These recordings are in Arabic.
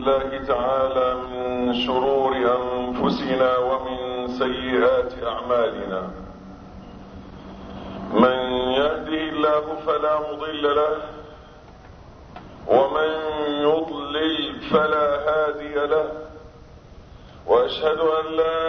بالله تعالى من شرور أنفسنا ومن سيئات أعمالنا. من يهده الله فلا مضل له، ومن يضلل فلا هادي له، وأشهد أن لا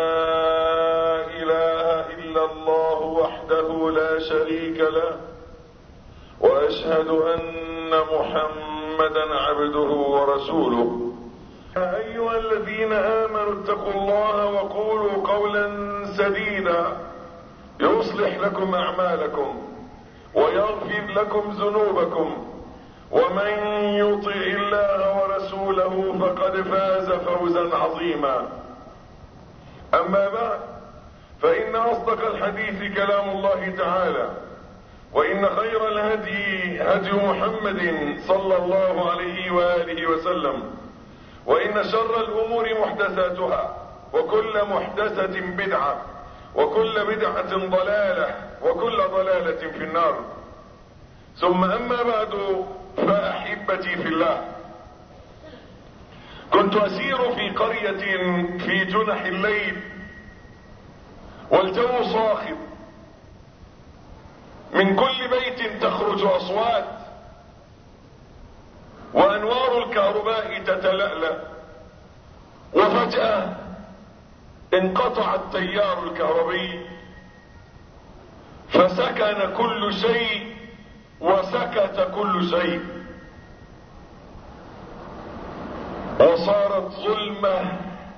إله إلا الله وحده لا شريك له، وأشهد أن محمدا عبده ورسوله. يا أيها الذين آمنوا اتقوا الله وقولوا قولا سديدا يصلح لكم أعمالكم ويغفر لكم ذنوبكم، ومن يطع الله ورسوله فقد فاز فوزا عظيما. أما بعد، فإن أصدق الحديث كلام الله تعالى، وإن خير الهدي هدي محمد صلى الله عليه وآله وسلم، وإن شر الأمور محدثاتها، وكل محدثة بدعة، وكل بدعة ضلالة، وكل ضلالة في النار. ثم أما بعد، فأحبتي في الله، كنت أسير في قرية في جنح الليل والجو صاخب، من كل بيت تخرج أصوات، وأنوار الكهرباء تتلألأ، وفجأة انقطع التيار الكهربي، فسكن كل شيء وسكت كل شيء، وصارت ظلمة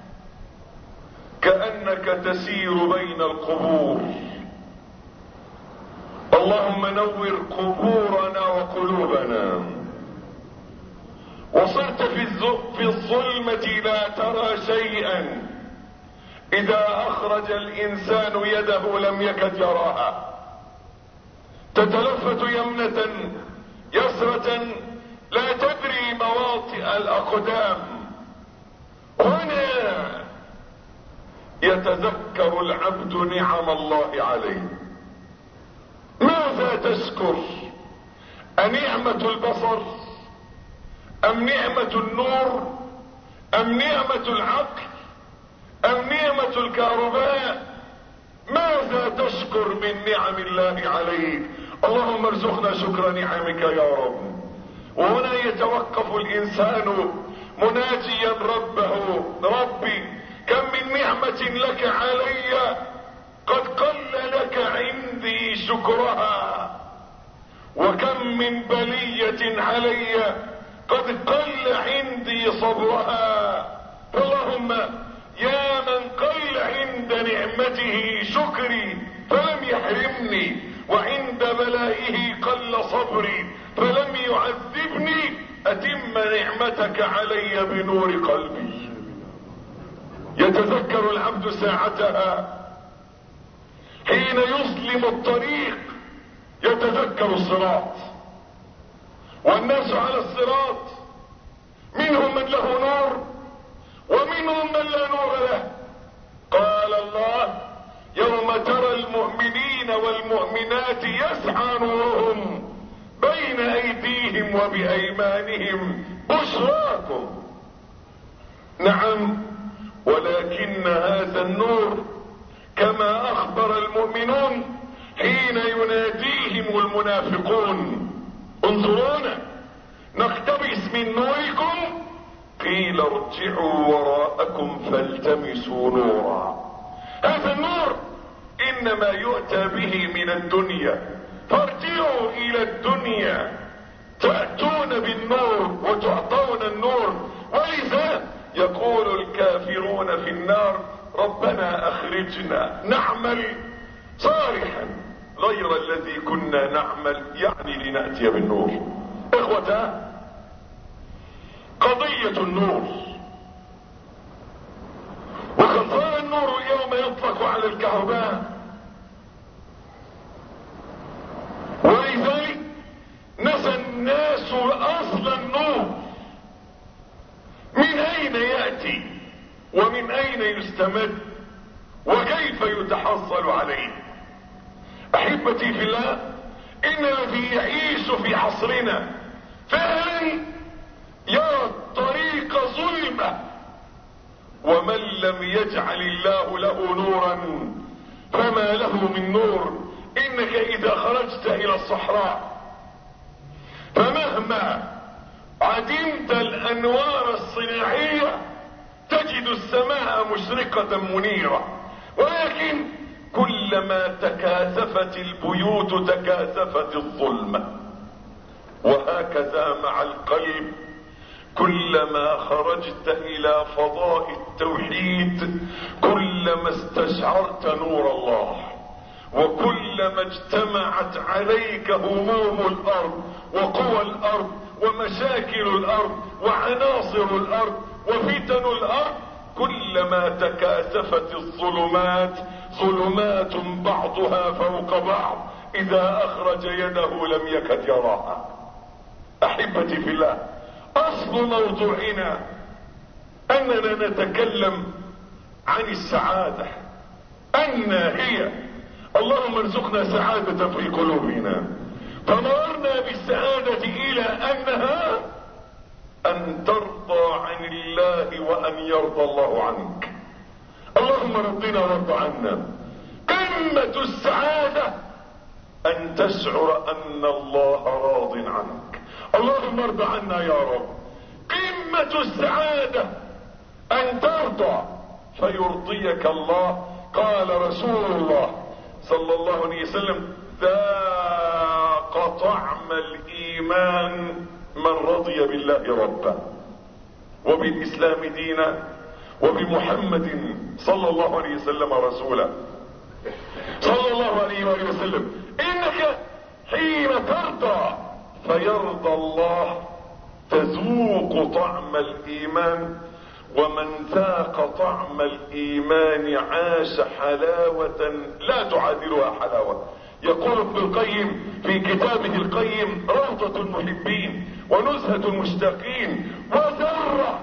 كأنك تسير بين القبور. اللهم نور قبورنا وقلوبنا. وصرت في الظلمة لا ترى شيئا، إذا أخرج الإنسان يده لم يكد يراها، تتلفت يمنة يسرة لا تدري مواطئ الأقدام. هنا يتذكر العبد نعم الله عليه. ماذا تشكر؟ أنعمة البصر، أم نعمة النور، أم نعمة العقل، أم نعمة الكهرباء؟ ماذا تشكر من نعم الله عليك؟ اللهم ارزقنا شكر نعمك يا رب. وهنا يتوقف الإنسان مناجيا ربه: ربي كم من نعمة لك علي قد قل لك عندي شكرها، وكم من بلية علي قد قل عندي صبرها. اللهم يا من قل عند نعمته شكري فلم يحرمني، وعند بلائه قل صبري فلم يعذبني، أتم نعمتك علي بنور قلبي. يتذكر العبد ساعتها حين يظلم الطريق، يتذكر الصراط، والناس على الصراط منهم من له نور ومنهم من لا نور له. قال الله: يوم ترى المؤمنين والمؤمنات يسعى نورهم بين أيديهم وبأيمانهم بشراكم. نعم، ولكن هذا النور كما أخبر المؤمنون حين يناديهم المنافقون: انظرونا نقتبس من نوركم، قيل ارجعوا وراءكم فالتمسوا نورا. هذا النور إنما يؤتى به من الدنيا، فارجعوا إلى الدنيا تأتون بالنور وتعطون النور. ولذا يقول الكافرون في النار: ربنا أخرجنا نعمل صالحا غير الذي كنا نعمل، يعني لنأتي بالنور. إخوة، قضية النور، وقد صار النور يوم يطلق على الكهرباء، ولذلك نسى الناس أصل النور، من أين يأتي ومن أين يستمد وكيف يتحصل عليه. أحبتي في الله، إن الذي يعيش في عصرنا فعلا يرى الطريق ظلم ومن لم يجعل الله له نورا فما له من نور. انك اذا خرجت الى الصحراء فمهما عدمت الانوار الصناعية تجد السماء مشرقة منيرة، ولكن كلما تكاثفت البيوت تكاثفت الظلمة. وهكذا مع القلب، كلما خرجت الى فضاء التوحيد كلما استشعرت نور الله، وكلما اجتمعت عليك هموم الارض وقوى الارض ومشاكل الارض وعناصر الارض وفتن الارض، كلما تكاثفت الظلمات ظلمات بعضها فوق بعض، اذا اخرج يده لم يكد يراها. احبتي في الله، اصل موضوعنا اننا نتكلم عن السعادة، ان هي اللهم ارزقنا سعادة في قلوبنا. فمررنا بالسعادة الى انها ان ترضى عن الله وان يرضى الله عنك. اللهم رضنا وارض عنا. قمة السعادة ان تشعر ان الله راض عنك. اللهم ارض عنا يا رب. قمة السعادة ان ترضى فيرضيك الله. قال رسول الله صلى الله عليه وسلم: ذاق طعم الايمان من رضي بالله ربا وبالاسلام دينا وبمحمد صلى الله عليه وسلم رسولا. صلى الله عليه وآله وسلم. انك حين ترضى فيرضى الله تذوق طعم الايمان، ومن ذاق طعم الايمان عاش حلاوة لا تعادلها حلاوة. يقول ابن القيم في كتابه القيم: روضة المحبين ونزهة المشتاقين وذرة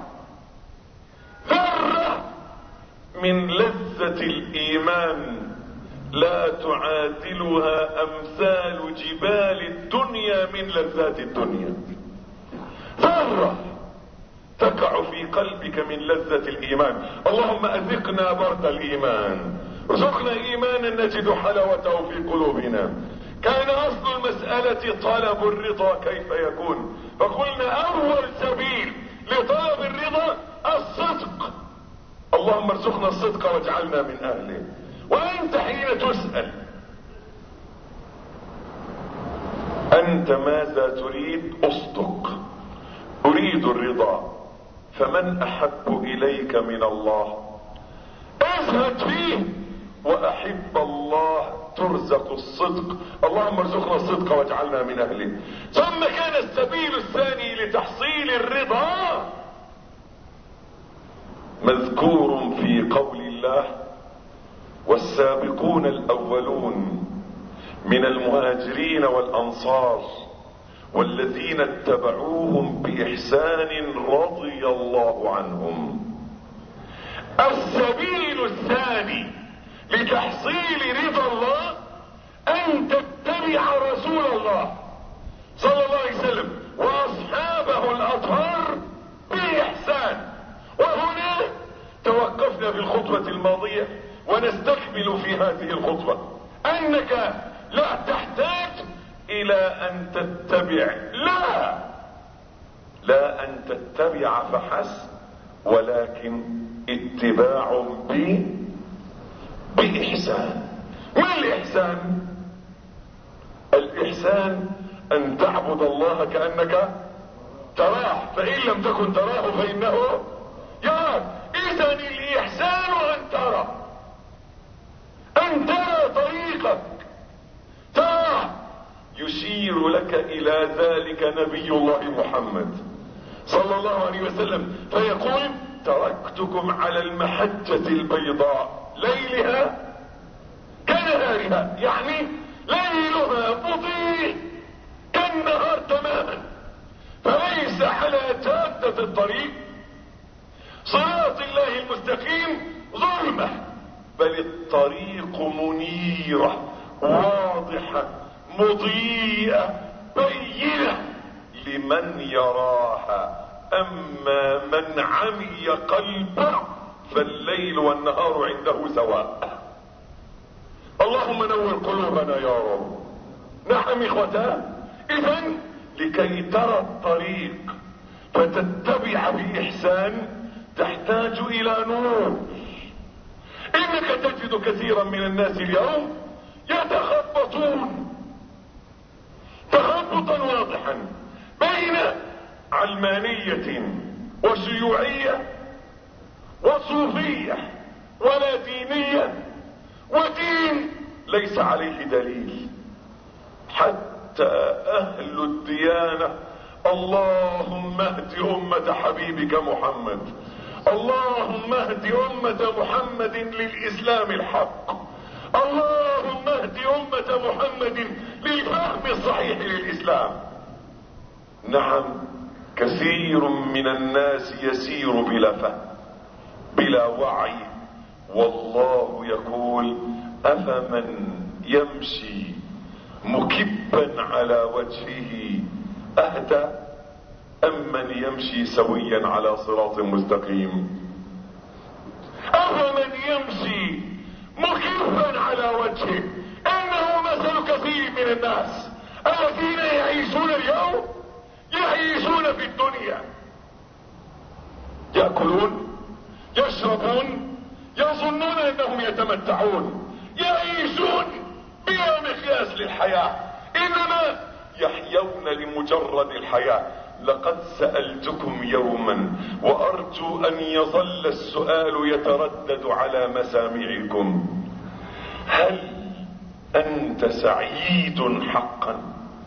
من لذة الايمان لا تعادلها امثال جبال الدنيا من لذات الدنيا. ذرة تقع في قلبك من لذة الايمان. اللهم اذقنا برد الايمان، ارزقنا ايمانا نجد حلاوته في قلوبنا. كان اصل المسألة طلب الرضا كيف يكون، فقلنا اول سبيل لطلب الرضا الصدق. اللهم ارزقنا الصدق واجعلنا من اهله. وانت حين تسأل انت ماذا تريد، اصدق. اريد الرضا. فمن احب اليك من الله ازهد فيه، واحب الله ترزق الصدق. اللهم ارزقنا الصدق واجعلنا من اهله. ثم كان السبيل الثاني لتحصيل الرضا مذكور في قول الله: والسابقون الاولون من المهاجرين والانصار والذين اتبعوهم باحسان رضي الله عنهم. السبيل الثاني لتحصيل رضا الله ان تتبع رسول الله صلى الله عليه وسلم واصحابه الاطهار باحسان. وهنا توقفنا في الخطوة الماضية ونستكمل في هذه الخطوة انك لا تحتاج الى ان تتبع، لا ان تتبع فحسب، ولكن اتباع بإحسان. ما الإحسان؟ الإحسان أن تعبد الله كأنك تراه، فإن لم تكن تراه فإنه يراك. إذن الإحسان أن ترى طريقك، تراه. يشير لك إلى ذلك نبي الله محمد صلى الله عليه وسلم فيقول: تركتكم على المحجة البيضاء ليلها كنهارها، يعني ليلها مضيء كالنهار تماما. فليس على جادة الطريق صراط الله المستقيم ظلمة، بل الطريق منيرة واضحة مضيئة بينة لمن يراها. اما من عمي قلبه فالليل والنهار عنده سواء. اللهم نور قلوبنا يا رب. نعم اخوتان، اذن لكي ترى الطريق فتتبع بإحسان تحتاج الى نور. انك تجد كثيرا من الناس اليوم يتخبطون تخبطا واضحا بين علمانية وشيوعية وصوفية ولا دينية ودين ليس عليه دليل. حتى اهل الديانة اللهم اهد امة حبيبك محمد، اللهم اهد امة محمد للاسلام الحق، اللهم اهد امة محمد للفهم الصحيح للاسلام. نعم كثير من الناس يسير بلا فهم بلا وعي، والله يقول افمن يمشي مكبا على وجهه اهدى ام من يمشي سويا على صراط مستقيم. افمن يمشي مكبا على وجهه انه مثل كثير من الناس الذين يعيشون اليوم يعيشون في الدنيا، يأكلون يشربون يظنون انهم يتمتعون، يعيشون بلا مقياس للحياة، انما يحيون لمجرد الحياة. لقد سألتكم يوما وارجو ان يظل السؤال يتردد على مسامعكم: هل انت سعيد حقا؟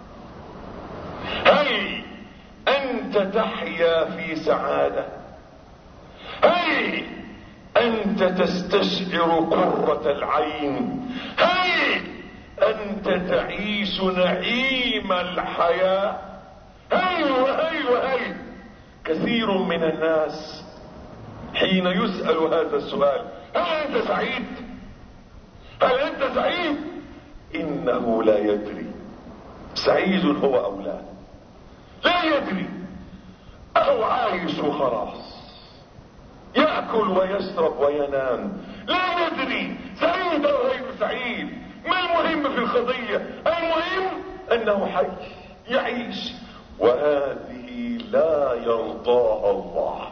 هل انت تحيا في سعادة؟ هل انت تستشعر قرة العين؟ هل انت تعيش نعيم الحياة؟ هل كثير من الناس حين يسأل هذا السؤال: هل انت سعيد؟ هل انت سعيد؟ انه لا يدري سعيد هو او لا، لا يدري، او عايش خلاص يأكل ويشرب وينام، لا يدري سعيد او غير سعيد. ما المهم في القضية؟ المهم انه حي يعيش، وهذه لا يرضاها الله.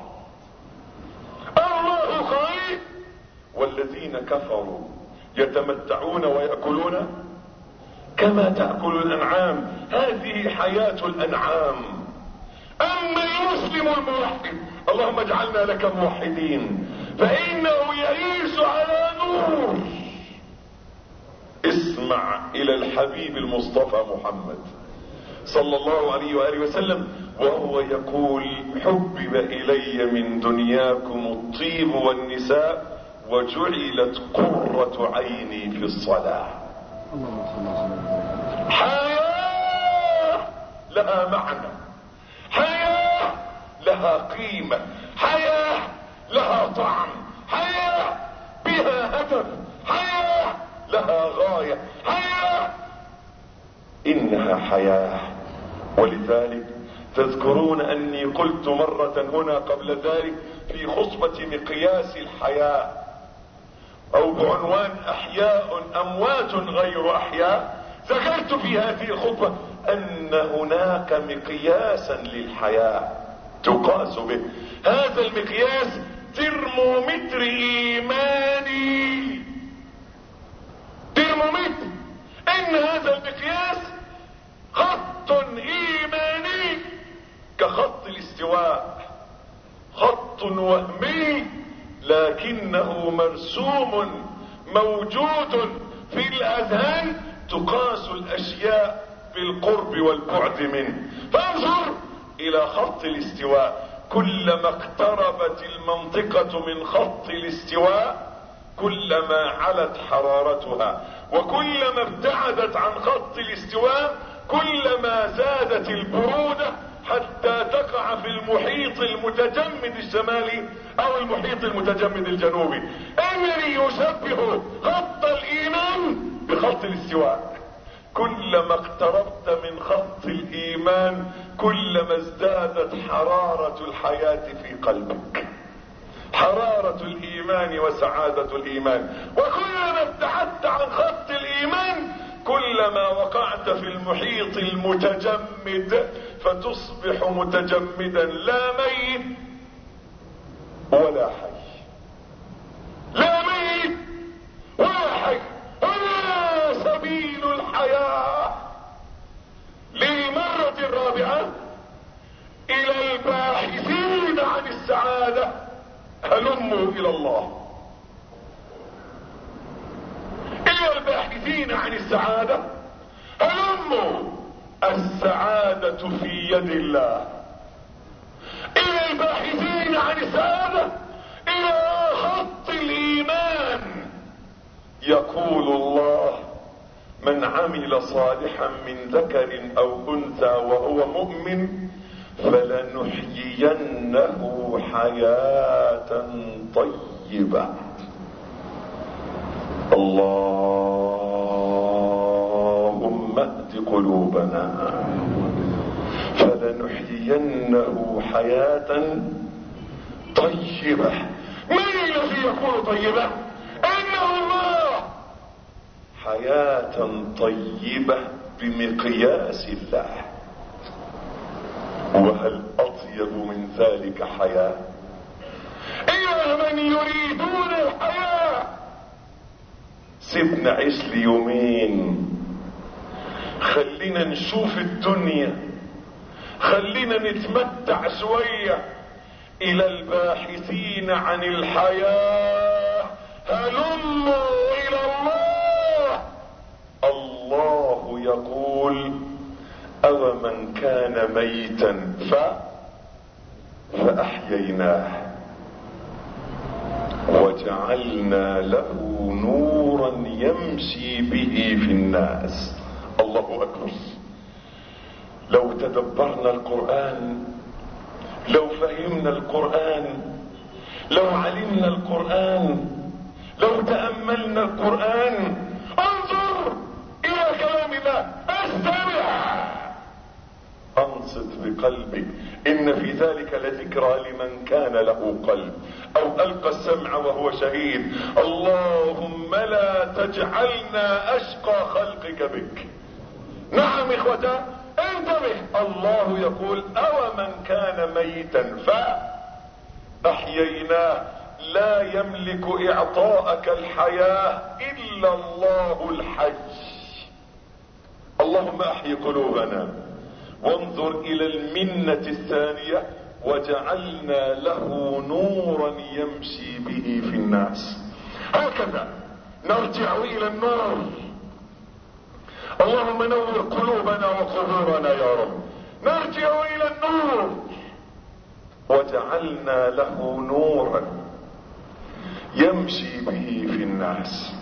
الله قال: والذين كفروا يتمتعون ويأكلون كما تأكل الأنعام. هذه حياة الأنعام. أما المسلم الموحد، اللهم اجعلنا لك موحدين، فإنه يعيش على نور. اسمع إلى الحبيب المصطفى محمد صلى الله عليه وآله وسلم وهو يقول: حبب إلي من دنياكم الطيب والنساء وجعلت قرة عيني في الصلاة. حياة لها معنى، حياة لها قيمة، حياة لها طعم، حياة بها هدف، حياة لها غاية، حياة إنها حياة. ولذلك تذكرون أني قلت مرة هنا قبل ذلك في خطبة مقياس الحياة، أو بعنوان أحياء أموات غير أحياء، ذكرت في هذه الخطبة أن هناك مقياسا للحياة تقاس به. هذا المقياس ترمومتر إيماني، ترمومتر. إن هذا المقياس خط إيماني كخط الاستواء، خط وهمي لكنه مرسوم موجود في الأذهان، تقاس الأشياء بالقرب والبعد منه. فانظر إلى خط الاستواء، كلما اقتربت المنطقة من خط الاستواء كلما علت حرارتها، وكلما ابتعدت عن خط الاستواء كلما زادت البرودة حتى تقع في المحيط المتجمد الشمالي او المحيط المتجمد الجنوبي. انني يشبه خط الايمان بخط الاستواء. كلما اقتربت من خط الايمان كلما ازدادت حرارة الحياة في قلبك. حرارة الايمان وسعادة الايمان. وكلما ابتعدت عن خط الايمان كلما وقعت في المحيط المتجمد، فتصبح متجمدا لا ميت ولا حي. لا ميت ولا حي. هنا سبيل الحياة. للمرة الرابعة الى الباحثين عن السعادة هلموا الى الله. الى الباحثين عن السعادة هلموا. السعادة في يد الله. الى الباحثين عن السعادة الى خط الايمان. يقول الله: من عمل صالحا من ذكر او انثى وهو مؤمن فلنحيينه حياة طيبة. اللهم اهد قلوبنا. فلنحيينه حياة طيبة. من الذي يكون طيبة؟ انه الله. حياة طيبة بمقياس الله. وهل اطيب من ذلك حياة؟ الى من يريدون الحياة سيبنا عيش ليومين، خلينا نشوف الدنيا، خلينا نتمتع شوية. الى الباحثين عن الحياة هلموا الى الله. الله يقول: او من كان ميتا فاحييناه وجعلنا له نورا يمشي به في الناس. الله اكبر. لو تدبرنا القرآن، لو فهمنا القرآن، لو علمنا القرآن، لو تأملنا القرآن، انظر الى كلام الله، استمع، انصت بقلبك. ان في ذلك لذكرى لمن كان له قلب او القى السمع وهو شهيد. اللهم لا تجعلنا اشقى خلقك بك. نعم اخوتا، انتبه. الله يقول: او من كان ميتا فاحييناه. لا يملك اعطاءك الحياة الا الله الحي. اللهم احي قلوبنا. وانظر الى المنة الثانية: وجعلنا له نورا يمشي به في الناس. هكذا نرجع الى النور. اللهم نور قلوبنا وقبورنا يا رب. نرجع الى النور. وجعلنا له نورا يمشي به في الناس.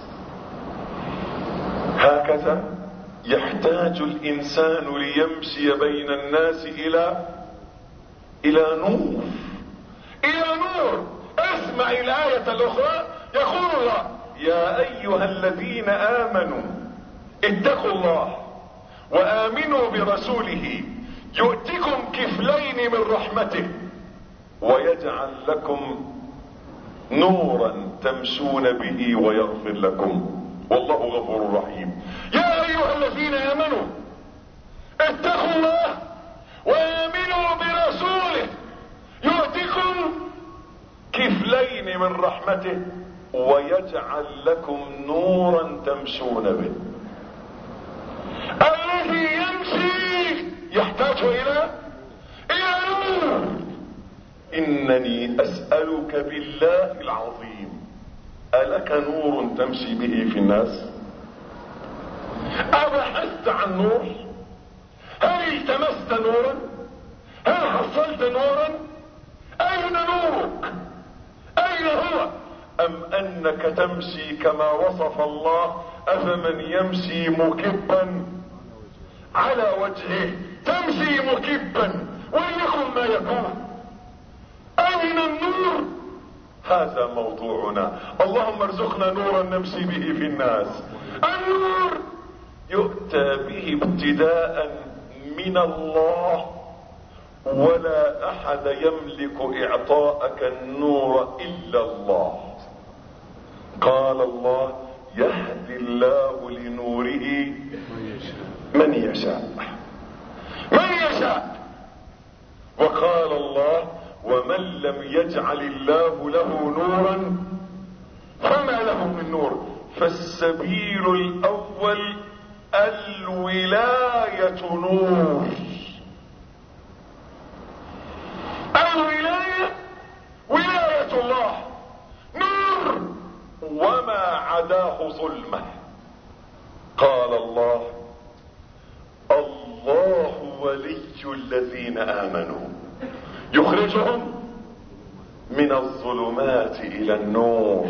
هكذا يحتاج الانسان ليمشي بين الناس الى نور. الى نور. اسمع الاية الاخرى. يقول الله: يا ايها الذين امنوا اتقوا الله وامنوا برسوله يؤتكم كفلين من رحمته ويجعل لكم نورا تمشون به ويغفر لكم والله غفور رحيم. يا ايها الذين امنوا اتقوا الله وامنوا برسوله يؤتكم كفلين من رحمته ويجعل لكم نورا تمشون به. الذي يمشي يحتاج الى نور. انني اسألك بالله العظيم: ألك نور تمشي به في الناس؟ أبحثت عن نور؟ هل التمست نورا؟ هل حصلت نورا؟ أين نورك؟ أين هو؟ أم أنك تمشي كما وصف الله: أفمن يمشي مكبا على وجهه. تمشي مكبا وليكن ما يكون. أين النور؟ هذا موضوعنا. اللهم ارزقنا نورا نمشي به في الناس. النور يؤتى به ابتداء من الله ولا احد يملك اعطاءك النور الا الله. قال الله: يهدي الله لنوره من يشاء. من يشاء. وقال الله: ومن لم يجعل الله له نورا فما له من نور. فالسبيل الاول الولاية نور. الولاية ولاية الله نور، وما عداه ظلمة. قال الله: الله ولي الذين آمنوا يخرجهم من الظلمات إلى النور.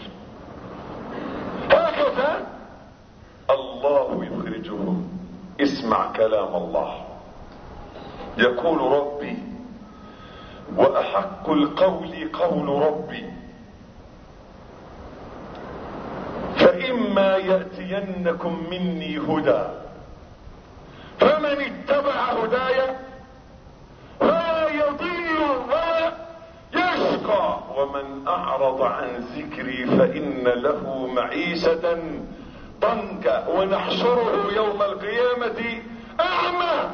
هكذا الله يخرجهم. اسمع كلام الله. يقول ربي: وأحق القول قول ربي فإما يأتينكم مني هدى فمن اتبع هداي فلا يضل ولا يشقى ومن أعرض عن ذكري فإن له معيشة ضنكا ونحشره يوم القيامة أعمى.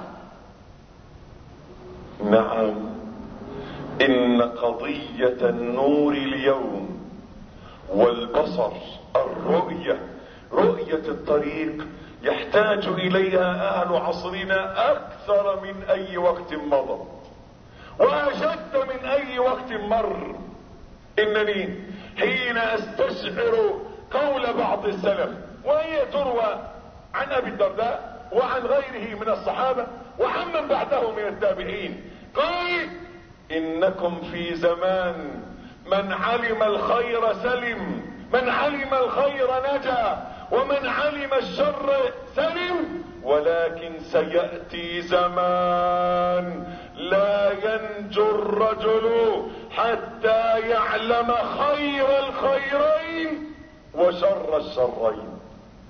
نعم، إن قضية النور اليوم والبصر، رؤية الطريق، يحتاج إليها أهل عصرنا أكثر من أي وقت مضى وأشد من أي وقت مر. إنني حين أستشعر قول بعض السلف، وهي تروى عن أبي الدرداء وعن غيره من الصحابة وعمن بعده من التابعين، قال: إنكم في زمان من علم الخير سلم، من علم الخير نجا، ومن علم الشر سلم، ولكن سيأتي زمان لا ينجو الرجل حتى يعلم خير الخيرين وشر الشرين.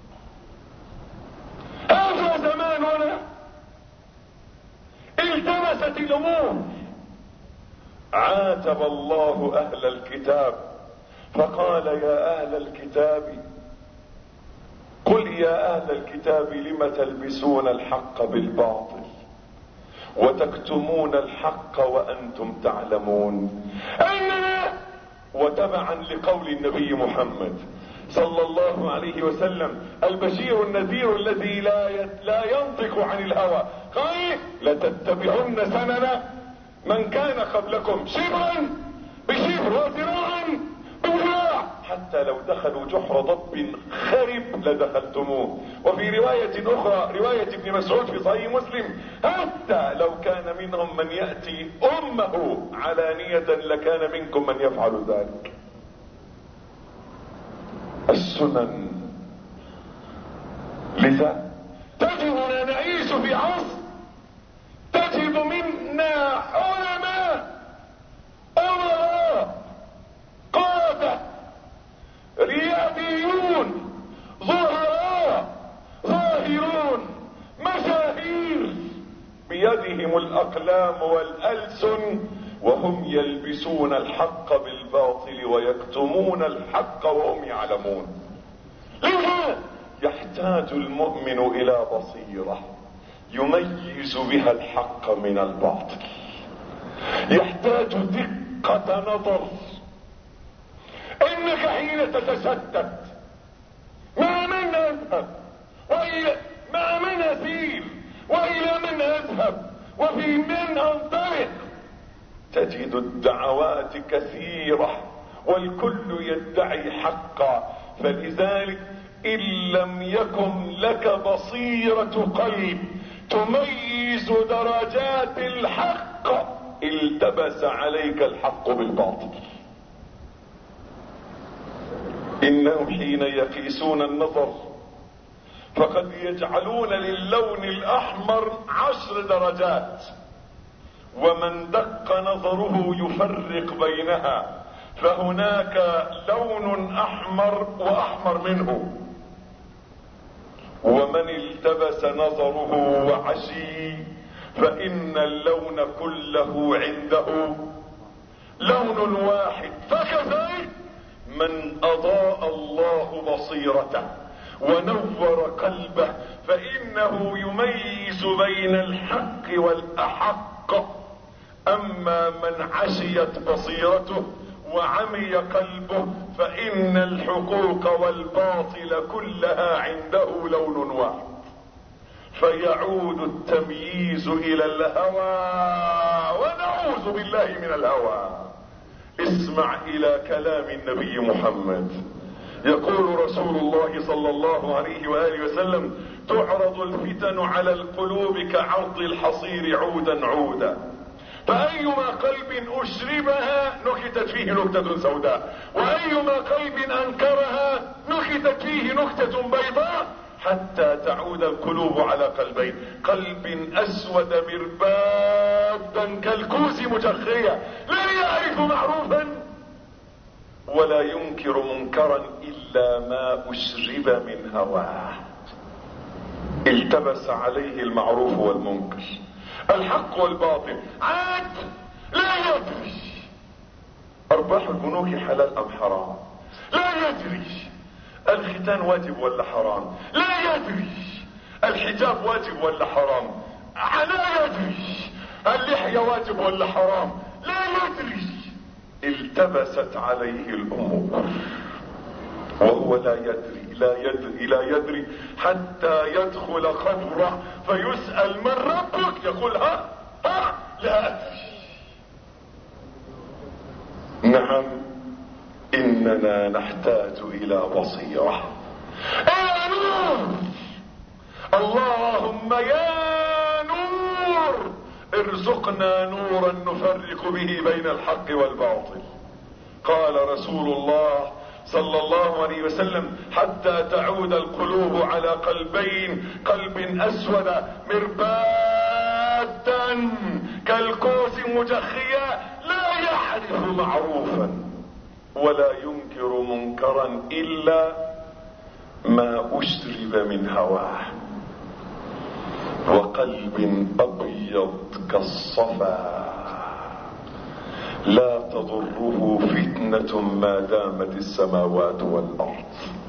هذا زماننا التبست الأمور. عاتب الله أهل الكتاب فقال: يا أهل الكتاب، قل يا أهل الكتاب لم تلبسون الحق بالباطل وتكتمون الحق وأنتم تعلمون. أننا وتبعا لقول النبي محمد صلى الله عليه وسلم البشير النذير الذي لا ينطق عن الهوى، قال: لتتبعن سنن من كان قبلكم شبرا بشبر وذراعا بذراع حتى لو دخلوا جحر ضب خرب لدخلتموه. وفي رواية أخرى، رواية ابن مسعود في صحيح مسلم: حتى لو كان منهم من يأتي أمه علانية لكان منكم من يفعل ذلك. السنن. لذا تجدنا نعيش في عصر تجد منا علماء، أمراء، قادة، رياديون، ظهراء، ظاهرون، مشاهير، بيدهم الأقلام والألسن وهم يلبسون الحق بالباطل ويكتمون الحق وهم يعلمون. لذا يحتاج المؤمن إلى بصيرة يميز بها الحق من الباطل، يحتاج دقة نظر. انك حين تتشتت مع من اذهب مع من اسير والى من اذهب وفي من انطلق، تجد الدعوات كثيرة والكل يدعي حقا. فلذلك ان لم يكن لك بصيرة قلب تميز درجات الحق التبس عليك الحق بالباطل. انهم حين يقيسون النظر فقد يجعلون للون الاحمر 10 درجات، ومن دق نظره يفرق بينها، فهناك لون احمر واحمر منه. ومن التبس نظره وعشي فإن اللون كله عنده لون واحد. فكذلك من أضاء الله بصيرته ونور قلبه فإنه يميز بين الحق والأحق. أما من عشيت بصيرته وعمي قلبه فإن الحقوق والباطل كلها عنده لون واحد، فيعود التمييز إلى الهوى، ونعوذ بالله من الهوى. اسمع إلى كلام النبي محمد. يقول رسول الله صلى الله عليه وآله وسلم: تعرض الفتن على القلوب كعرض الحصير عودا عودا، فأيما قلب أشربها نكتت فيه نكتة سوداء، وأيما قلب أنكرها نكتت فيه نكتة بيضاء، حتى تعود القلوب على قلبين: قلب أسود مربادا كالكوز مجخية لا يعرف معروفا ولا ينكر منكرا إلا ما أشرب من هواه. التبس عليه المعروف والمنكر، الحق والباطل، عاد لا يدري أرباح البنوك حلال أم حرام، لا يدري الختان واجب ولا حرام، لا يدري الحجاب واجب ولا حرام، لا يدري اللحية واجب ولا حرام، لا يدري. التبست عليه الأمور وهو لا يدري لا يدري لا يدري، حتى يدخل قبره فيسأل: من ربك؟ يقول: ها لا أدري. نعم، إننا نحتاج إلى بصيرة، إلى نور. اللهم يا نور ارزقنا نورا نفرق به بين الحق والباطل. قال رسول الله صلى الله عليه وسلم: حتى تعود القلوب على قلبين: قلب أسود مربادا كالكوس مجخيا لا يعرف معروفا ولا ينكر منكرا إلا ما أشرب من هواه، وقلب أبيض كالصفا لا تضره فتنة ما دامت السماوات والأرض.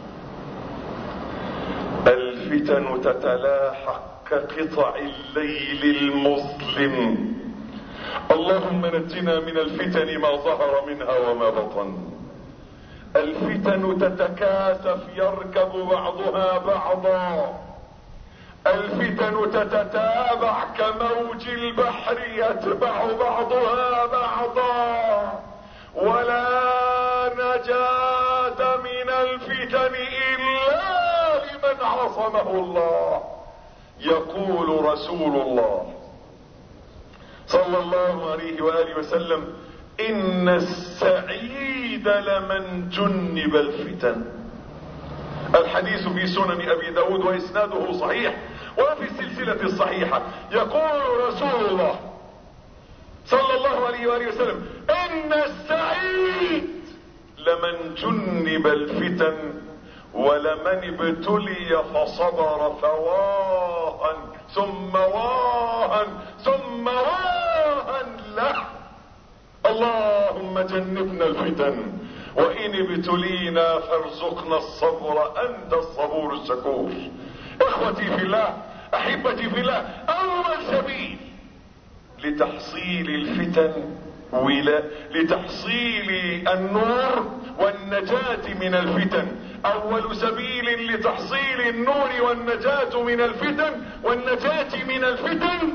الفتن تتلاحق كقطع الليل المظلم. اللهم نجنا من الفتن ما ظهر منها وما بطن. الفتن تتكاثف يركب بعضها بعضا، الفتن تتتابع كموج البحر يتبع بعضها بعضا، ولا نجاة من الفتن إلا لمن عصمه الله. يقول رسول الله صلى الله عليه وآله وسلم: إن السعيد لمن جنب الفتن. الحديث في سنن أبي داود وإسناده صحيح وفي السلسلة الصحيحة. يقول رسول الله صلى الله عليه وآله وسلم: إن السعيد لمن جنب الفتن ولمن ابتلي فصبر فواها ثم واها ثم واها له. اللهم جنبنا الفتن، وإن ابتلينا فارزقنا الصبر، أنت الصبور الشكور. اخوتي في الله، احبتي في الله، اول سبيل لتحصيل الفتن لتحصيل النور والنجاة من الفتن، اول سبيل لتحصيل النور والنجاة من الفتن والنجاة من الفتن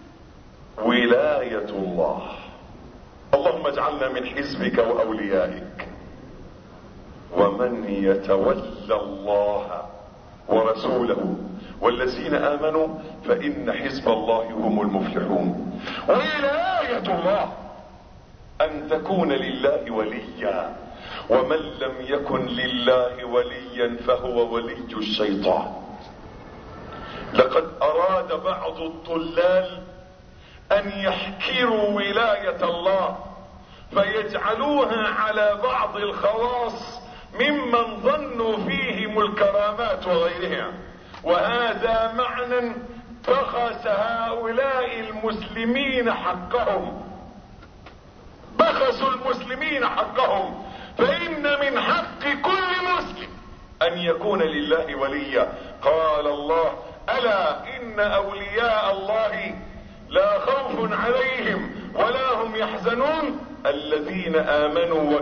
ولاية الله. اللهم اجعلنا من حزبك واوليائك. ومن يتولى الله ورسوله والذين آمنوا فإن حزب الله هم المفلحون. ولاية الله أن تكون لله وليا، ومن لم يكن لله وليا فهو ولي الشيطان. لقد أراد بعض الضلال أن يحكروا ولاية الله فيجعلوها على بعض الخواص ممن ظنوا فيهم الكرامات وغيرها، وهذا معنى بخس هؤلاء المسلمين حقهم، بخسوا المسلمين حقهم. فإن من حق كل مسلم أن يكون لله وليا. قال الله: ألا إن أولياء الله لا خوف عليهم ولا هم يحزنون الذين آمنوا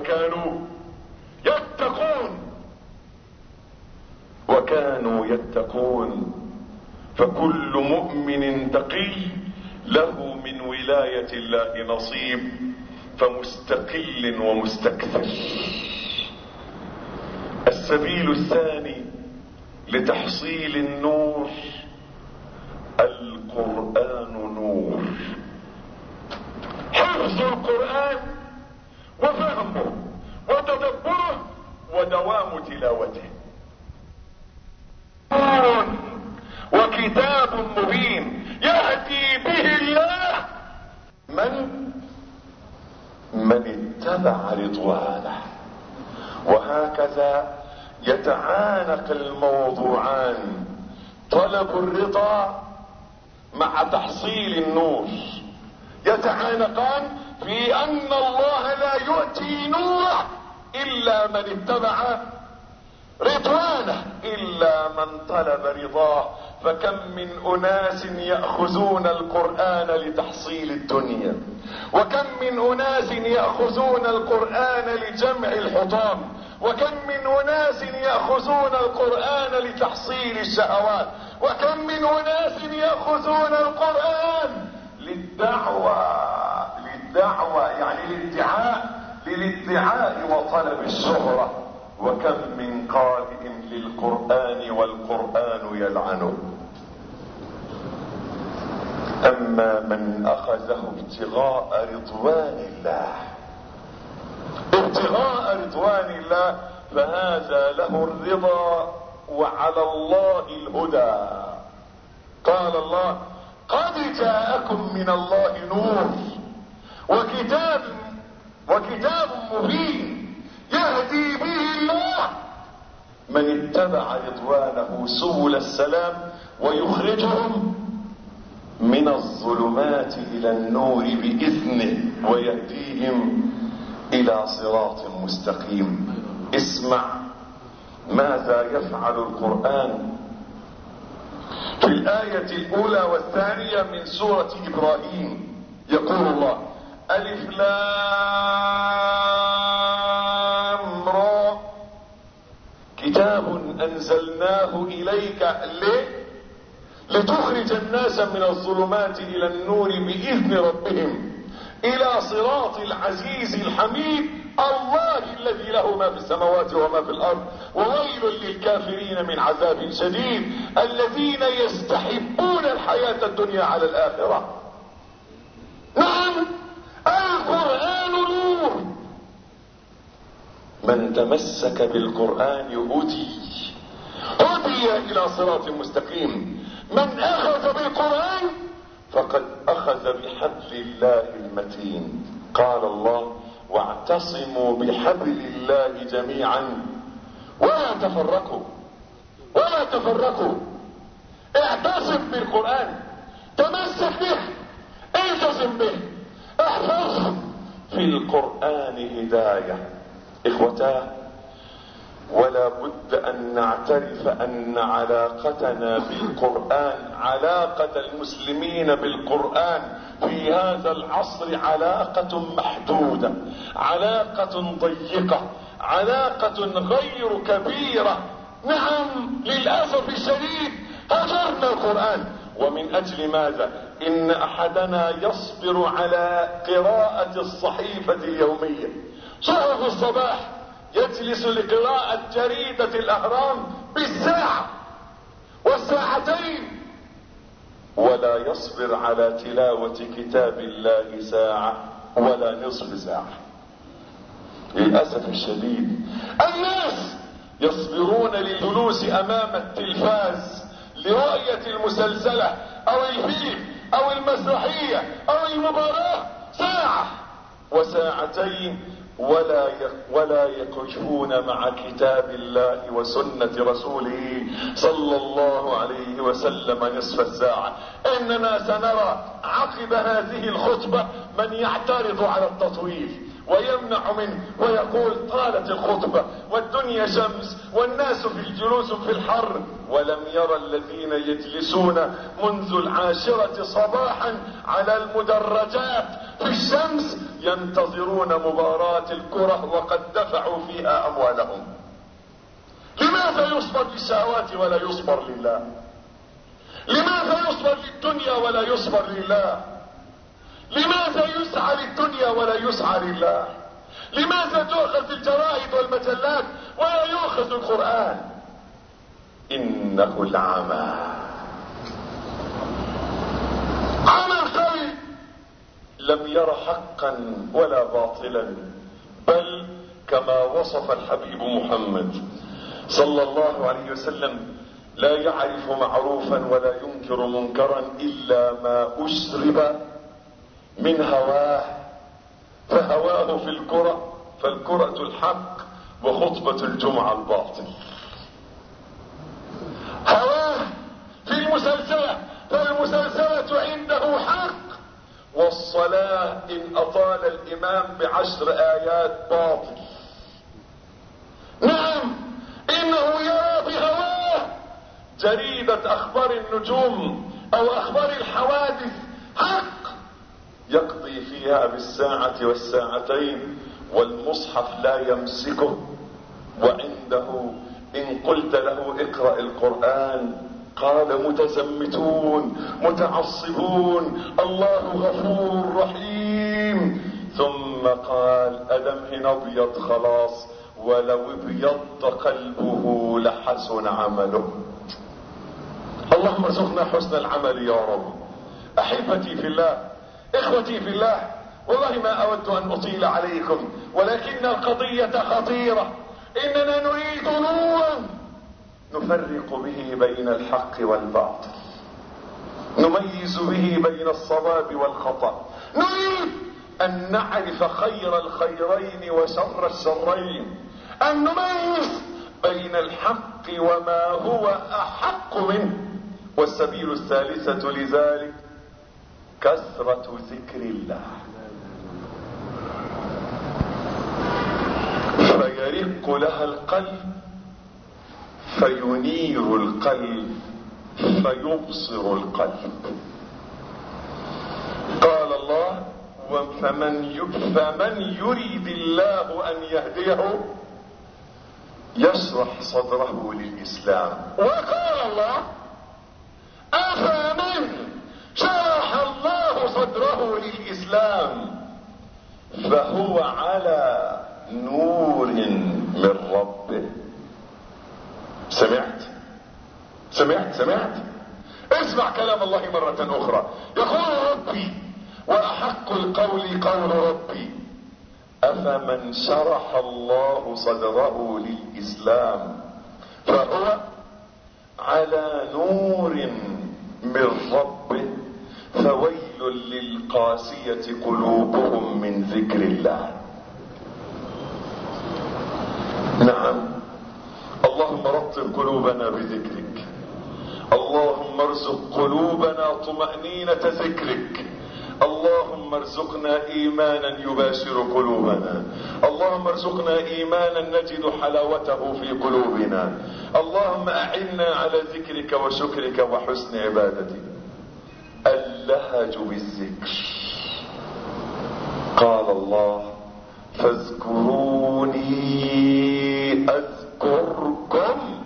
وكانوا يتقون. فكل مؤمن تقي له من ولاية الله نصيب، فمستقل ومستكثر. السبيل الثاني لتحصيل النور: القرآن نور. حفظ القرآن وفهمه وتدبره ودوام تلاوته. نور وكتاب مبين يهدي به الله من اتبع رضوانه. وهكذا يتعانق الموضوعان: طلب الرضا مع تحصيل النور. يتعانقان في ان الله لا يؤتي نوره الا من اتبع رضوانه، الا من طلب رضاه. فكم من اناس يأخذون القرآن لتحصيل الدنيا، وكم من اناس يأخذون القرآن لجمع الحطام، وكم من اناس يأخذون القرآن لتحصيل الشهوات، وكم من اناس يأخذون القرآن للدعوة يعني للادعاء وطلب الشهرة. وكم من قارئ للقرآن والقرآن يلعنه. اما من اخذه ابتغاء رضوان الله فهذا له الرضا وعلى الله الهدى. قال الله: قد جاءكم من الله نور وكتاب مبين يهدي به الله من اتبع رضوانه سبل السلام ويخرجهم من الظلمات الى النور باذنه ويهديهم الى صراط مستقيم. اسمع ماذا يفعل القرآن في الآية الأولى والثانية من سورة إبراهيم. يقول الله: ألف لام را كتاب أنزلناه إليك لتخرج الناس من الظلمات إلى النور بإذن ربهم إلى صراط العزيز الحميد الله الذي له ما في السماوات وما في الأرض وويل للكافرين من عذاب شديد الذين يستحبون الحياة الدنيا على الآخرة. نعم، القرآن نور. من تمسك بالقرآن هدي إلى صراط مستقيم. من أخذ بالقرآن فقد أخذ بحبل الله المتين. قال الله: واعتصموا بحبل الله جميعا ولا تفرقوا. اعتصم بالقرآن، تمسك به، التزم به، احفظه. في القرآن هداية. إخوتاه، ولا بد أن نعترف أن علاقتنا بالقرآن، علاقة المسلمين بالقرآن في هذا العصر علاقة محدودة، علاقة ضيقة، علاقة غير كبيرة. نعم، للأسف الشديد هجرنا القرآن. ومن أجل ماذا؟ إن أحدنا يصبر على قراءة الصحيفة اليومية، صحف الصباح، يجلس لقراءة جريدة الأهرام بالساعة والساعتين، ولا يصبر على تلاوة كتاب الله ساعة ولا نصف ساعة. للأسف الشديد الناس يصبرون للجلوس أمام التلفاز لرؤية المسلسلة أو الفيلم أو المسرحية أو المباراة ساعة وساعتين ولا يقفون مع كتاب الله وسنة رسوله صلى الله عليه وسلم نصف الساعة. اننا سنرى عقب هذه الخطبة من يعترض على التطويل ويمنع منه ويقول طالت الخطبة والدنيا شمس والناس في الجلوس في الحر، ولم يرى الذين يجلسون منذ 10 صباحا على المدرجات في الشمس ينتظرون مباراة الكرة وقد دفعوا فيها اموالهم. لماذا يصبر للشهوات ولا يصبر لله؟ لماذا يصبر للدنيا ولا يصبر لله؟ لماذا يسعى للدنيا ولا يسعى لله؟ لماذا تؤخذ الجرائد والمجلات ولا يؤخذ القرآن؟ انه العمى، عمى القلب، لم ير حقا ولا باطلا، بل كما وصف الحبيب محمد صلى الله عليه وسلم لا يعرف معروفا ولا ينكر منكرا الا ما اشرب من هواه، فهواه في الكرة، فالكرة الحق وخطبة الجمعة الباطل. هواه في المسلسلة، فالمسلسلة عنده حق، والصلاة ان اطال الامام ب10 آيات باطل. نعم انه يرى بهواه جريدة اخبار النجوم او اخبار الحوادث حق، يقضي فيها بالساعة والساعتين والمصحف لا يمسكه، وعنده ان قلت له اقرأ القرآن قال متزمتون متعصبون الله غفور رحيم، ثم قال ادمهن ابيض خلاص ولو ابيض قلبه لحسن عمله. اللهم ارزقنا حسن العمل يا رب. احبتي في الله، اخوتي في الله، والله ما اود ان اطيل عليكم، ولكن القضية خطيرة. اننا نريد نورا نفرق به بين الحق والباطل، نميز به بين الصواب والخطأ، نريد ان نعرف خير الخيرين وشر الشرين، ان نميز بين الحق وما هو احق منه. والسبيل الثالثة لذلك كثرة ذكر الله، فيرق لها القلب فينير القلب فيبصر القلب. قال الله فمن يريد الله ان يهديه يشرح صدره للإسلام. وقال الله أفمن شرح الله صدره للإسلام فهو على نور من ربه. سمعت اسمع كلام الله مرة أخرى. يقول ربي وأحق القول قول ربي أفمن شرح الله صدره للإسلام فهو على نور من ربه فويل للقاسية قلوبهم من ذكر الله. نعم، اللهم رطب قلوبنا بذكرك، اللهم ارزق قلوبنا طمأنينة ذكرك، اللهم ارزقنا ايمانا يباشر قلوبنا، اللهم ارزقنا ايمانا نجد حلاوته في قلوبنا، اللهم اعنا على ذكرك وشكرك وحسن عبادتك. اللهج بالذكر. قال الله فاذكروني اذكركم،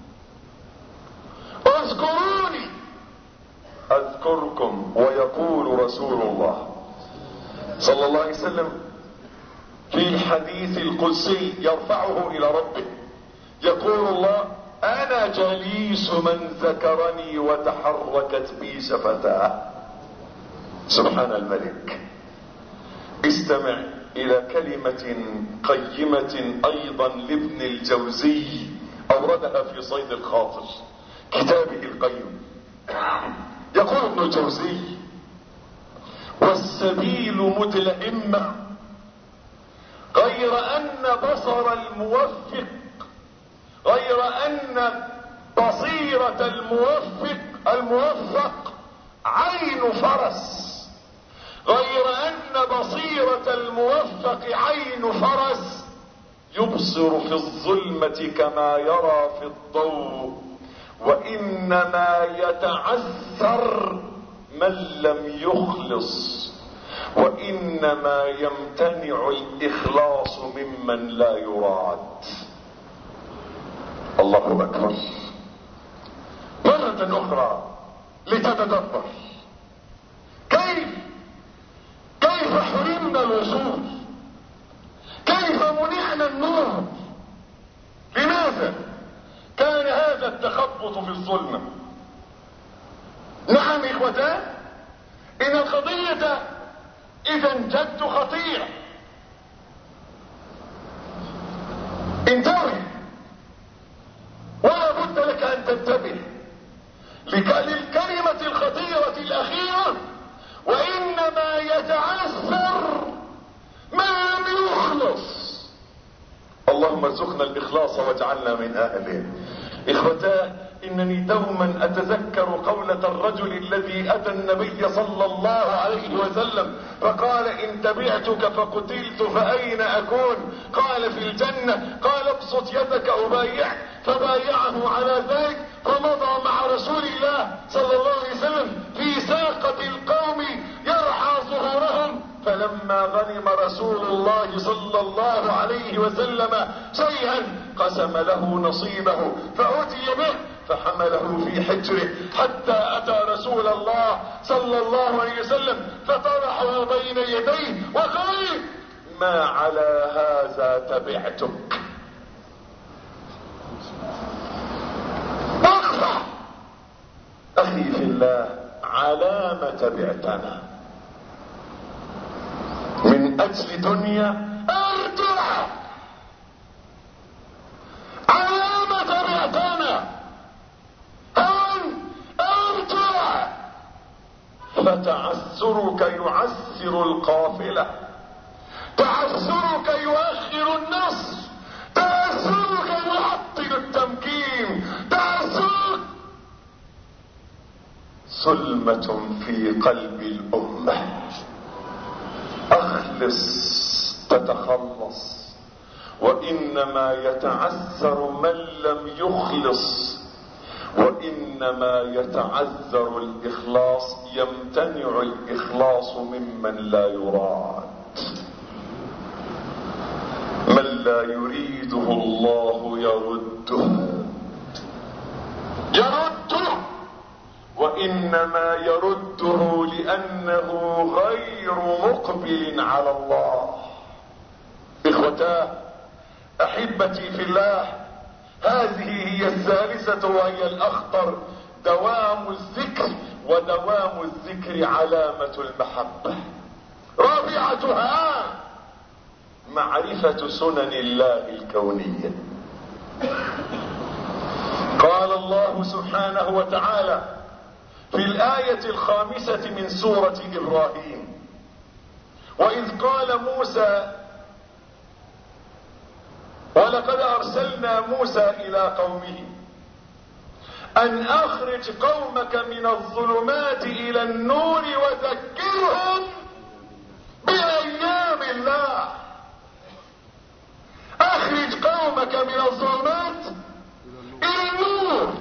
اذكروني اذكركم. ويقول رسول الله صلى الله عليه وسلم في الحديث القدسي يرفعه الى ربه، يقول الله انا جليس من ذكرني وتحركت بي شفتاه. سبحان الملك. استمع الى كلمة قيمة ايضا لابن الجوزي اوردها في صيد الخاطر كتابه القيم. يقول ابن الجوزي والسبيل متلهمة غير ان بصر الموفق، غير ان بصيرة الموفق عين فرس، غير ان بصيرة الموفق عين فرس يبصر في الظلمة كما يرى في الضوء. وانما يتعثر من لم يخلص، وانما يمتنع الاخلاص ممن لا يراد. الله اكبر. مرة اخرى لتتدبر كيف حرمنا الوصول، كيف منعنا النور. لماذا كان هذا التخبط في الظلمة؟ نعم اخوتان، ان القضية اذا جد خطير. انتبه، ولا بد لك ان تنتبه للكلمة الخطيرة الاخيرة: وانما يتعثر من لم يخلص. اللهم ارزقنا الاخلاص واجعلنا من اهله. اخوتاه، انني دوما اتذكر قولة الرجل الذي اتى النبي صلى الله عليه وسلم فقال: ان تبعتك فقتلت فاين اكون؟ قال: في الجنة. قال: ابسط يدك ابايعك. فبايعه على ذلك، فمضى مع رسول الله صلى الله عليه وسلم في ساقة القوم يرعى ظهورهم. فلما غنم رسول الله صلى الله عليه وسلم شيئا قسم له نصيبه، فأتي به فحمله في حجره حتى أتى رسول الله صلى الله عليه وسلم فطرحه بين يديه وقال: ما على هذا تبعتك. وقفة أخي في الله، على ما تبعتنا؟ من اجل دنيا؟ ارجع. على ما تبعتنا؟ ارجع. فتعثرك يعسر القافلة، تعثرك يؤخر النصر، تعثرك يعطل التمكين، تعثرك ظلمة في قلب الأمة. اخلص تتخلص. وانما يتعذر من لم يخلص، وانما يتعذر الاخلاص، يمتنع الاخلاص ممن لا يراد. من لا يريده الله يرده، وانما يرده لانه غير مقبل على الله. اخوتاه، احبتي في الله، هذه هي الثالثة وهي الاخطر: دوام الذكر، ودوام الذكر علامة المحبة. رابعتها معرفة سنن الله الكونية. قال الله سبحانه وتعالى في الآية 5 من سورة إبراهيم: وإذ قال موسى: ولقد أرسلنا موسى إلى قومه أن أخرج قومك من الظلمات إلى النور وذكرهم بأيام الله. أخرج قومك من الظلمات إلى النور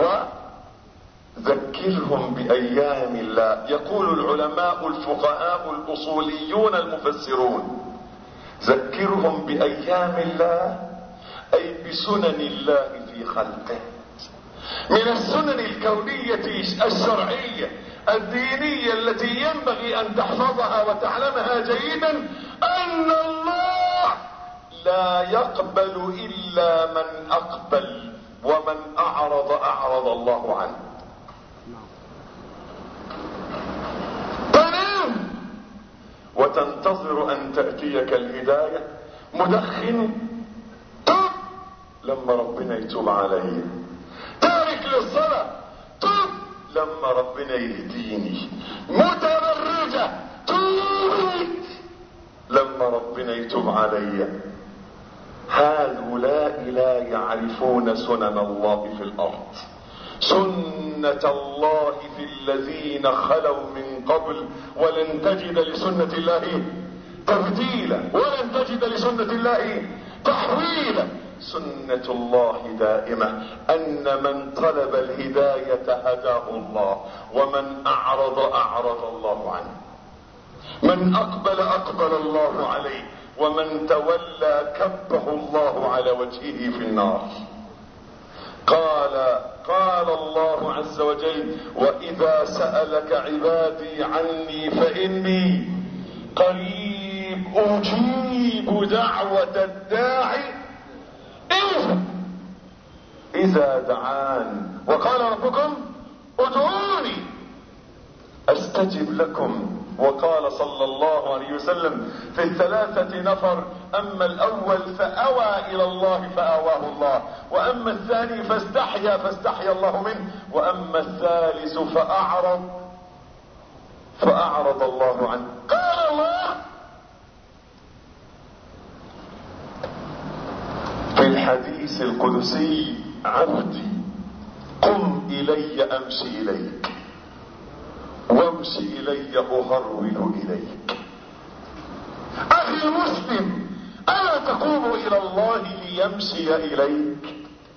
وذكرهم بأيام الله. يقول العلماء الفقهاء الأصوليون المفسرون: ذكرهم بأيام الله أي بسنن الله في خلقه، من السنن الكونية الشرعية الدينية التي ينبغي أن تحفظها وتعلمها جيدا: أن الله لا يقبل إلا من أقبل، ومن أعرض الله عنه. تنام وتنتظر أن تأتيك الهداية، مدخن، تب لما ربنا يتوب عليه، تارك للصلاة، تب لما ربنا يهديني، متبرجة، تب لما ربنا يتوب علي. هؤلاء لا يعرفون سنن الله في الارض، سنة الله في الذين خلوا من قبل، ولن تجد لسنة الله تبديلا، ولن تجد لسنة الله تحويلا. سنة الله دائمة، ان من طلب الهداية هداه الله، ومن اعرض الله عنه، من اقبل الله عليه، ومن تولى كبه الله على وجهه في النار. قال الله عز وجل: واذا سألك عبادي عني فاني قريب اجيب دعوة الداعي اذا دعان. وقال ربكم ادعوني استجب لكم. وقال صلى الله عليه وسلم في الثلاثة نفر: اما الاول فاوى الى الله فاواه الله، واما الثاني فاستحيا الله منه، واما الثالث فاعرض الله عنه. قال الله في الحديث القدسي: عبدي قم الي امشي اليك، وامشي الي اهرول اليك. اخي المسلم، الا تقوم الى الله ليمشي اليك؟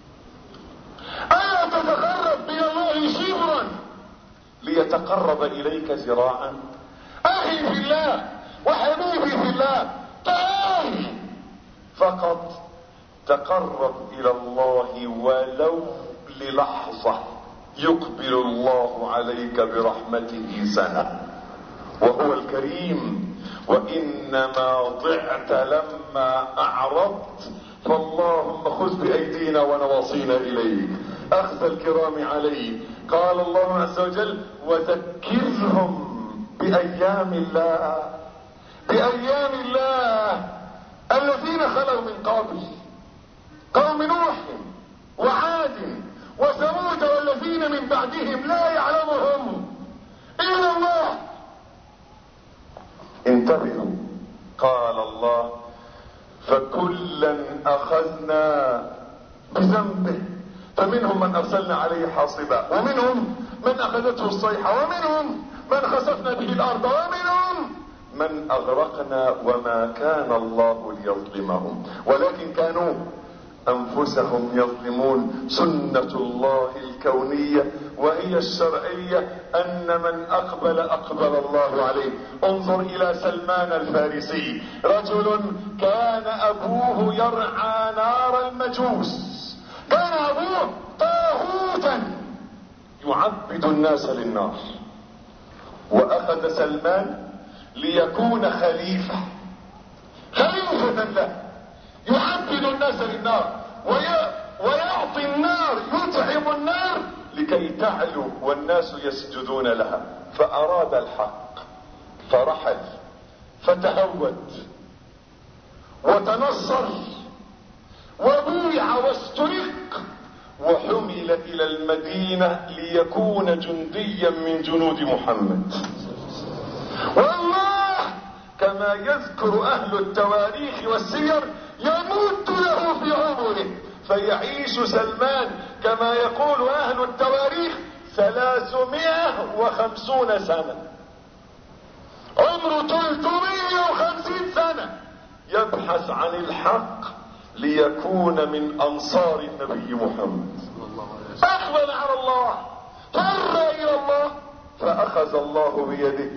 الا تتقرب الى الله شبرا ليتقرب اليك ذراعا؟ اخي في الله وحبيبي في الله، تعال فقط تقرب الى الله ولو للحظة، يقبل الله عليك برحمته سنة، وهو الكريم. وانما ضعت لما اعرضت، فاللهم خذ بايدينا ونواصينا اليك اخذ الكرام عليه. قال الله عز وجل: وذكرهم بايام الله الذين خلوا من قبل، قوم نوح وعاد وثمود والذين من بعدهم لا يعلمهم الا الله. انتبهوا، قال الله: فكلا اخذنا بذنبه، فمنهم من ارسلنا عليه حاصبا، ومنهم من اخذته الصيحة، ومنهم من خسفنا به الارض، ومنهم من اغرقنا، وما كان الله ليظلمهم ولكن كانوا انفسهم يظلمون. سنة الله الكونية وهي الشرعية، ان من اقبل الله عليه. انظر الى سلمان الفارسي، رجل كان ابوه يرعى نار المجوس، كان ابوه طاغوتا يعبد الناس للنار، واخذ سلمان ليكون خليفة له، يعبد الناس للنار ويعطي النار، يطعم النار لكي تعلو والناس يسجدون لها. فاراد الحق فرحل، فتهود وتنصر، وبويع واسترق، وحمل الى المدينة ليكون جنديا من جنود محمد. والله كما يذكر اهل التواريخ والسير، يموت له في عمره، فيعيش سلمان كما يقول اهل التواريخ 350 سنة، عمره 350 سنة يبحث عن الحق ليكون من انصار النبي محمد. اقبل على الله، فر الى الله، فاخذ الله بيده.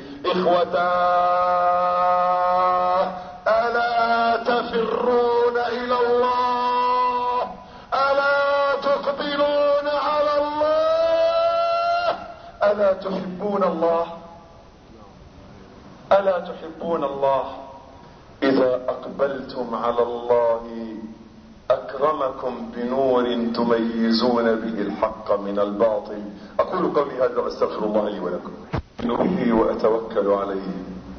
اخوتاه، الا تفرون الى الله؟ الا تقبلون على الله؟ الا تحبون الله؟ الا تحبون الله؟ اذا اقبلتم على الله اكرمكم بنور تميزون به الحق من الباطل. اقول قولي هذا واستغفر الله لي ولكم. به واتوكل عليه،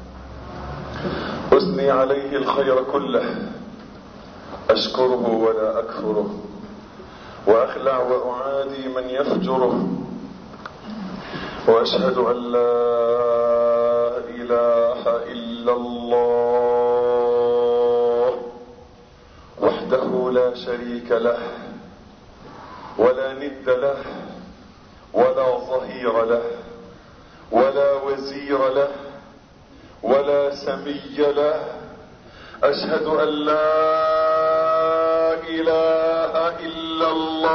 اثني عليه الخير كله، اشكره ولا اكفره، واخلع واعادي من يفجره، واشهد ان لا اله الا الله وحده لا شريك له ولا ند له ولا ظهير له ولا وزير له ولا سمي له. أشهد أن لا إله إلا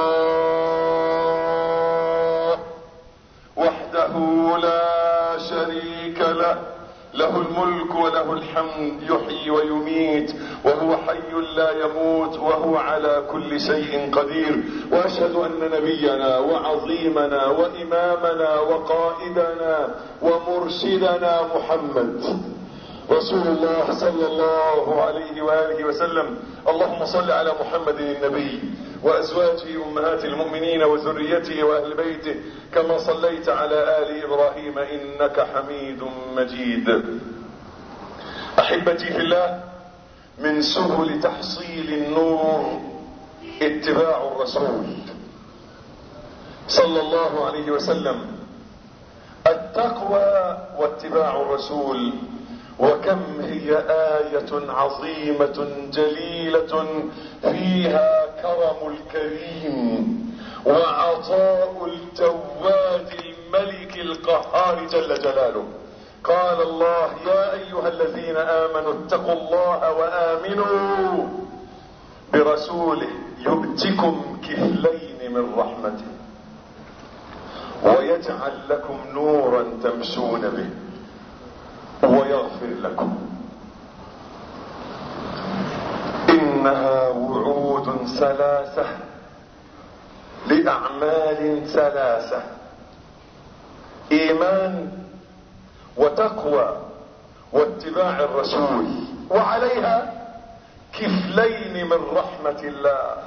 الله وحده لا شريك له، له الملك وله الحمد، يحيي ويميت وهو حي لا يموت وهو على كل شيء قدير. وأشهد أن نبينا وعظيمنا وإمامنا وقائدنا ومرشدنا محمد رسول الله صلى الله عليه وآله وسلم. اللهم صل على محمد النبي وأزواجه أمهات المؤمنين وذريته وأهل بيته كما صليت على آل إبراهيم إنك حميد مجيد. أحبتي في الله، من سبل تحصيل النور اتباع الرسول صلى الله عليه وسلم، التقوى واتباع الرسول. وكم هي آية عظيمة جليلة فيها كرم الكريم وعطاء الجواد الملك القهار جل جلاله. قال الله: يا أيها الذين آمنوا اتقوا الله وآمنوا برسوله يؤتكم كفلين من رحمته ويجعل لكم نورا تمشون به ويغفر لكم. إنها وعود ثلاثة لأعمال ثلاثة: إيمان وتقوى واتباع الرسول، وعليها كفلين من رحمة الله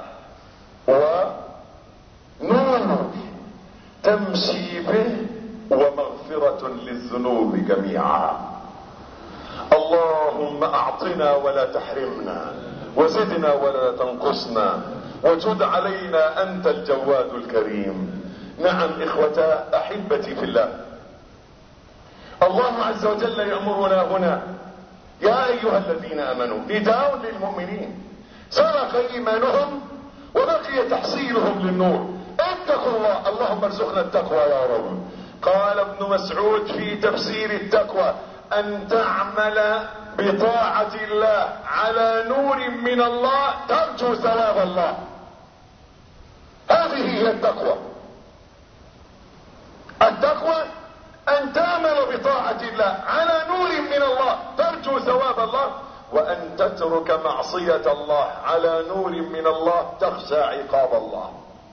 ونور تمشي به ومغفرة للذنوب جميعا. اللهم أعطنا ولا تحرمنا، وزدنا ولا تنقصنا، وجد علينا أنت الجواد الكريم. نعم إخوتا أحبتي في الله، الله عز وجل يأمرنا هنا: يا أيها الذين آمنوا، نداء للمؤمنين سبق إيمانهم وبقي تحصيلهم للنور. اتقوا الله، اللهم ارزقنا التقوى يا رب. قال ابن مسعود في تفسير التقوى: أن تعمل بطاعة الله على نور من الله ترجو ثواب الله. هذه هي التقوى. التقوى أن تعمل بطاعة الله على نور من الله ترجو ثواب الله، وأن تترك معصية الله على نور من الله تخشى عقاب الله.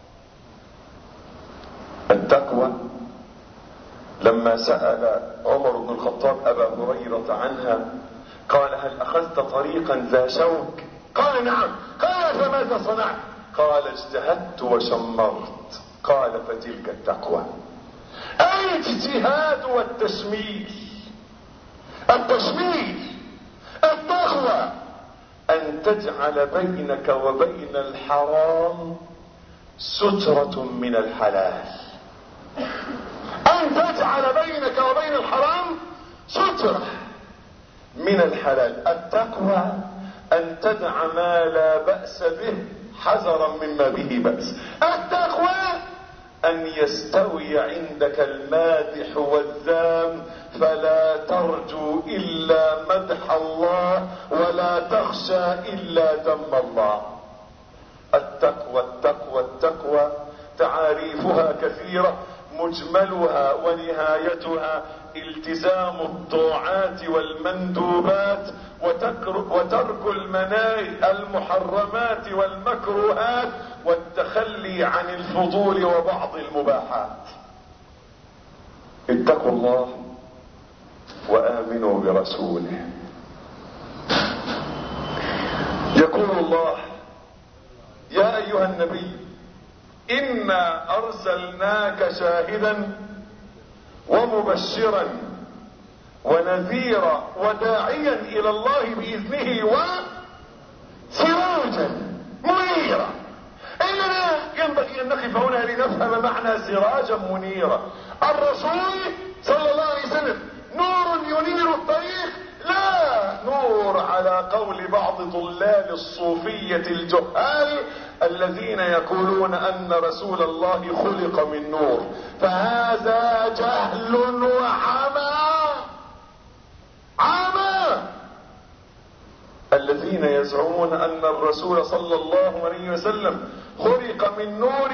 التقوى لما سأل عمر بن الخطاب أبا هريرة عنها قال: هل أخذت طريقا ذا شوك؟ قال: نعم. قال: فماذا صنعت؟ قال: اجتهدت وشمرت. قال: فتلك التقوى. أي الاجتهاد والتشمير. التشمير التقوى أن تجعل بينك وبين الحرام سترة من الحلال. أن تجعل بينك وبين الحرام سترة من الحلال. التقوى أن تدع ما لا بأس به حذرا مما به بأس. التقوى أن يستوي عندك المادح والذام فلا ترجو إلا مدح الله ولا تخشى إلا ذم الله. التقوى التقوى التقوى تعاريفها كثيرة، مجملها ونهايتها التزام الطاعات والمندوبات وترك المناهي المحرمات والمكروهات والتخلي عن الفضول وبعض المباحات. اتقوا الله وآمنوا برسوله. يقول الله: يا أيها النبي إنا أرسلناك شاهدا ومبشرا ونذيرا وداعيا إلى الله بإذنه وسراجا منيرا. إننا ينبغي أن نقف هنا لنفهم معنى سراجا منيرا. الرسول صلى الله عليه وسلم نور ينير الطريق، لا نور على قول بعض طلاب الصوفية الجهال الذين يقولون ان رسول الله خلق من نور، فهذا جهل عمى. الذين يزعمون ان الرسول صلى الله عليه وسلم خلق من نور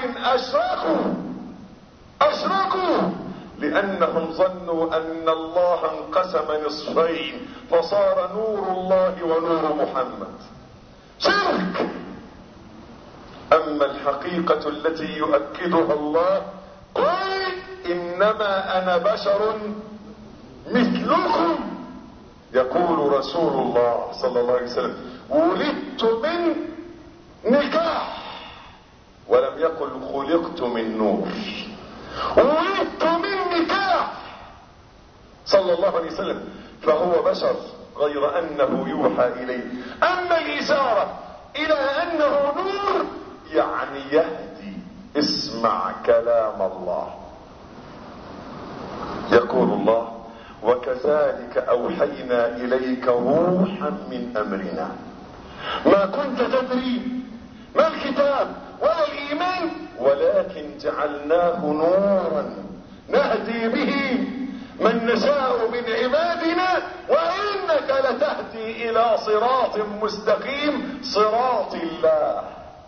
اشركوا لانهم ظنوا ان الله انقسم نصفين فصار نور الله ونور محمد. شرك. اما الحقيقة التي يؤكدها الله: قل انما انا بشر مثلكم. يقول رسول الله صلى الله عليه وسلم: ولدت من نكاح، ولم يقل خلقت من نور، ولدت من نكاح صلى الله عليه وسلم. فهو بشر غير انه يوحى اليه. اما الاشارة الى انه نور يعني يهدي. اسمع كلام الله. يقول الله: وكذلك اوحينا اليك روحا من امرنا ما كنت تدري ما الكتاب ولا الايمان ولكن جعلناه نورا نهدي به من نشاء من عبادنا وانك لتهدي الى صراط مستقيم، صراط الله.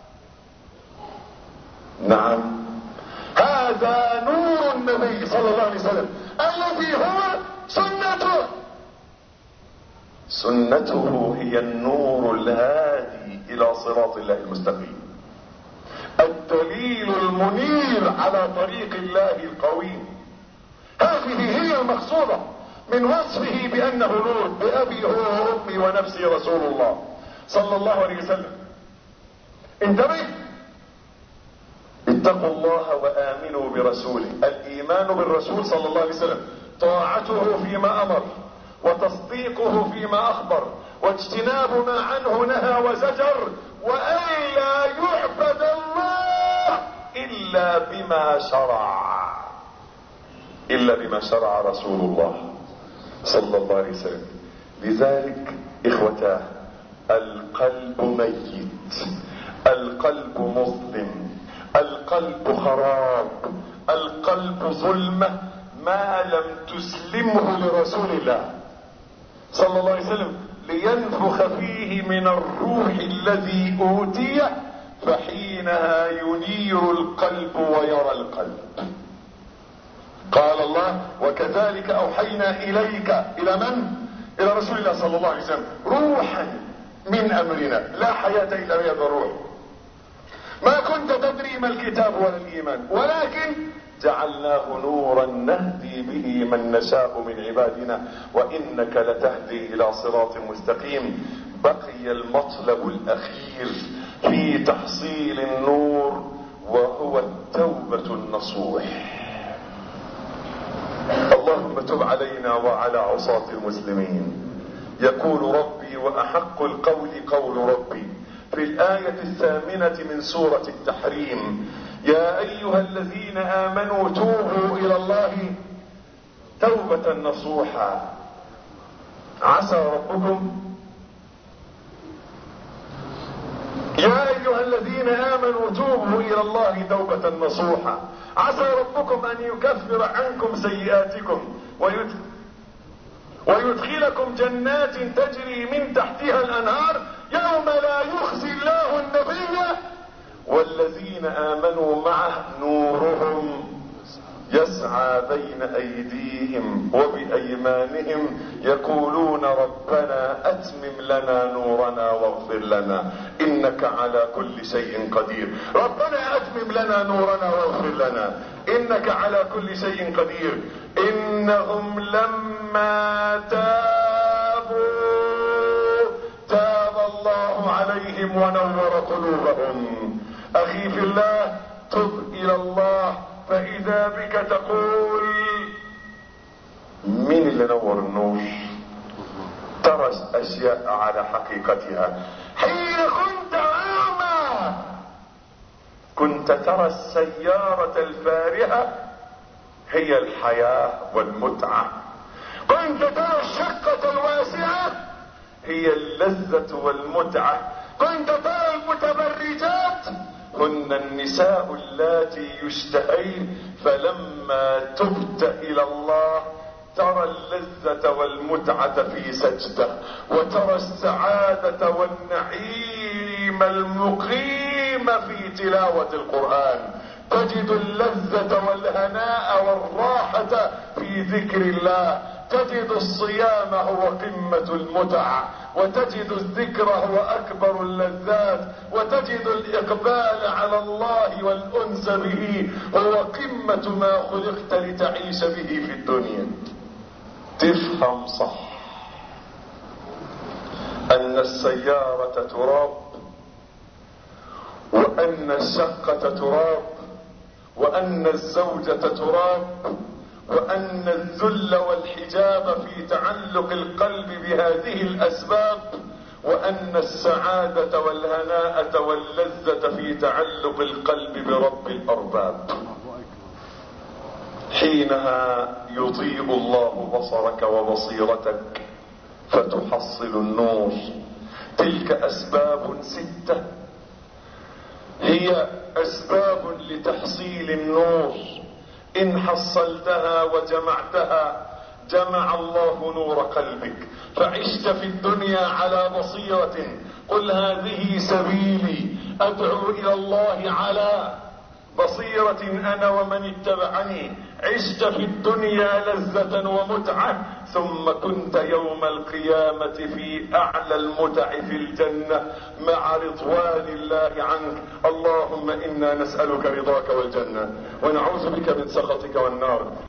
نعم، هذا نور النبي صلى الله عليه وسلم الذي هو سنته هي النور الهادي الى صراط الله المستقيم، الدليل المنير على طريق الله القويم. هذه هي المقصودة من وصفه بانه نور. بابي هو وامي ونفسي رسول الله صلى الله عليه وسلم. انتبه، اتقوا الله وامنوا برسوله. الايمان بالرسول صلى الله عليه وسلم طاعته فيما امر وتصديقه فيما اخبر واجتناب ما عنه نهى وزجر، والا يعبد الله الا بما شرع رسول الله صلى الله عليه وسلم. لذلك اخوتاه، القلب ميت، القلب مظلم، القلب خراب، القلب ظلمة ما لم تسلمه لرسول الله صلى الله عليه وسلم لينفخ فيه من الروح الذي اوتيه، فحينها ينير القلب ويرى القلب. قال الله: وكذلك اوحينا اليك. الى من؟ الى رسول الله صلى الله عليه وسلم روحا من امرنا. لا حياة الا بهذا الروح. ما كنت تدري ما الكتاب ولا الايمان ولكن جعلناه نورا نهدي به من نشاء من عبادنا وانك لتهدي الى صراط مستقيم. بقي المطلب الاخير في تحصيل النور وهو التوبة النصوح. اللهم تب علينا وعلى عصاة المسلمين. يقول ربي: واحق القول قول ربي في الآية 8 من سورة التحريم: يا ايها الذين امنوا توبوا الى الله توبة نصوحا عسى ربكم. يا ايها الذين امنوا توبوا الى الله توبة نصوحا عسى ربكم ان يكفر عنكم سيئاتكم ويدخلكم جنات تجري من تحتها الانهار يوم لا يخزي الله النبي والذين امنوا معه نورهم يسعى بين ايديهم وبايمانهم يقولون ربنا اتمم لنا نورنا واغفر لنا انك على كل شيء قدير. ربنا اتمم لنا نورنا واغفر لنا انك على كل شيء قدير. انهم لما تابوا تاب الله عليهم ونور قلوبهم. اخي في الله، تب الى الله فاذا بك تقول: مين اللي نور النور؟ ترى اشياء على حقيقتها. حين كنت اعمى كنت ترى السيارة الفارهة هي الحياة والمتعة، كنت ترى الشقة الواسعة هي اللذة والمتعة. كنت ترى المتبرجات هن النساء اللاتي يشتهين، فلما تبت الى الله ترى اللذة والمتعة في سجدة، وترى السعادة والنعيم المقيم في تلاوة القرآن، تجد اللذة والهناء والراحة في ذكر الله، تجد الصيام هو قمة المتع، وتجد الذكر هو اكبر اللذات، وتجد الاقبال على الله والانس به هو قمة ما خلقت لتعيش به في الدنيا. تفهم صح ان السيارة تراب، وان الشقة تراب، وان الزوجة تراب، وان الذل والحجاب في تعلق القلب بهذه الاسباب، وان السعادة والهناءة واللذة في تعلق القلب برب الارباب. حينها يضيء الله بصرك وبصيرتك فتحصل النور. تلك اسباب 6 هي اسباب لتحصيل النور، ان حصلتها وجمعتها جمع الله نور قلبك، فعشت في الدنيا على بصيرة. قل هذه سبيلي ادعو الى الله على بصيرة انا ومن اتبعني. عشت في الدنيا لذة ومتعة، ثم كنت يوم القيامة في اعلى المتع في الجنة مع رضوان الله عنك. اللهم انا نسألك رضاك والجنة، ونعوذ بك من سخطك والنار.